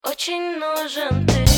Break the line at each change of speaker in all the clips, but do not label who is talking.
очень нужен ты.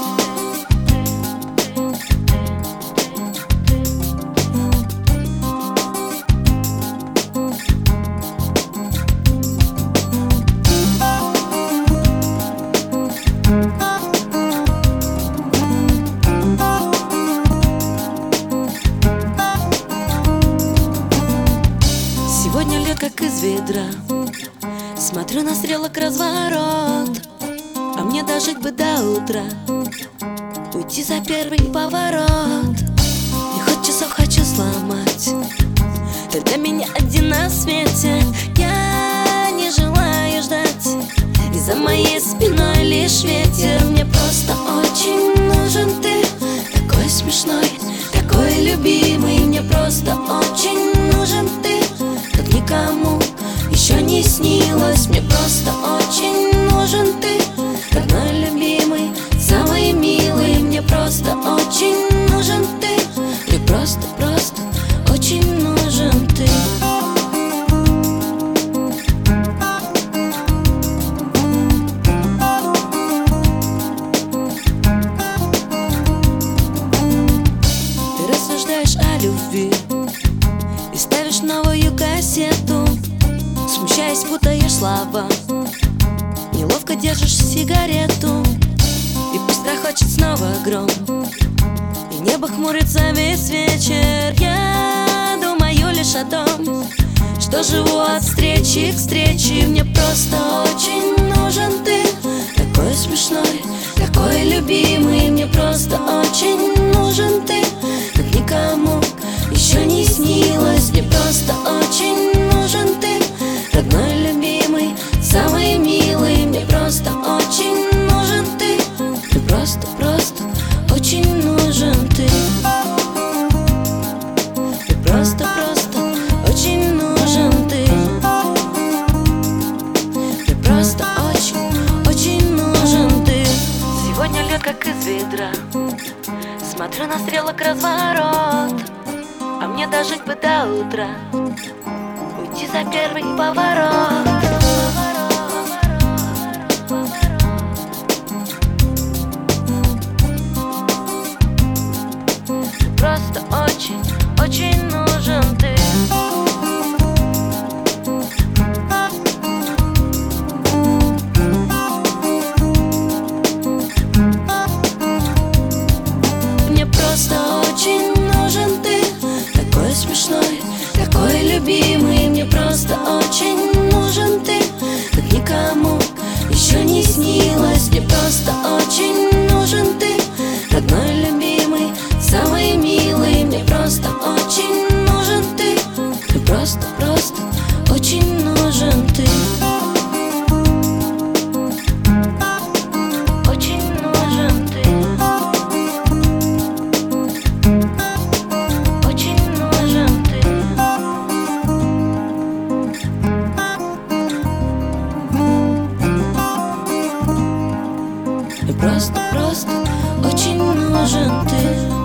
Сегодня льет как из ведра, смотрю на стрелок разворот, а мне дожить бы до утра, уйти за первый поворот. И хоть часов хочу сломать, ты для меня один на свете. Я не желаю ждать, и за моей спиной лишь ветер. Мне просто очень нужен ты, такой смешной, такой любимый. Мне просто очень нужен ты, как никому еще не снилось. Мне просто очень нужен ты, родной, любимый, самый милый. Мне просто очень нужен ты, мне просто очень нужен ты. Ты рассуждаешь о любви и ставишь новую кассету, смущаясь, путаешь слова, неловко держишь сигарету. И пусть грохочет снова гром, и небо хмурится весь вечер, я думаю лишь о том, что живу от встречи к встрече. Мне просто очень нужен ты, такой смешной, такой любимый. Мне просто очень нужен ты, как никому еще не снилось. Мне просто очень нужен ты, родной, любимый, самый милый. Мне просто очень нужен ты, мне просто очень нужен ты. Мне просто очень нужен ты. Мне просто очень нужен ты. Сегодня льет как из ведра, смотрю на стрелок разворот, а мне дожить бы до утра, уйти за первый поворот. Просто очень нужен ты. Мне просто очень нужен ты, такой смешной, такой любимый. Мне просто очень нужен ты, как никому еще не снилось. Мне просто очень нужен ты, родной, любимый, самый милый. Мне просто очень нужен ты, мне просто очень нужен ты. Очень нужен ты. Очень нужен ты. Мне просто очень нужен ты.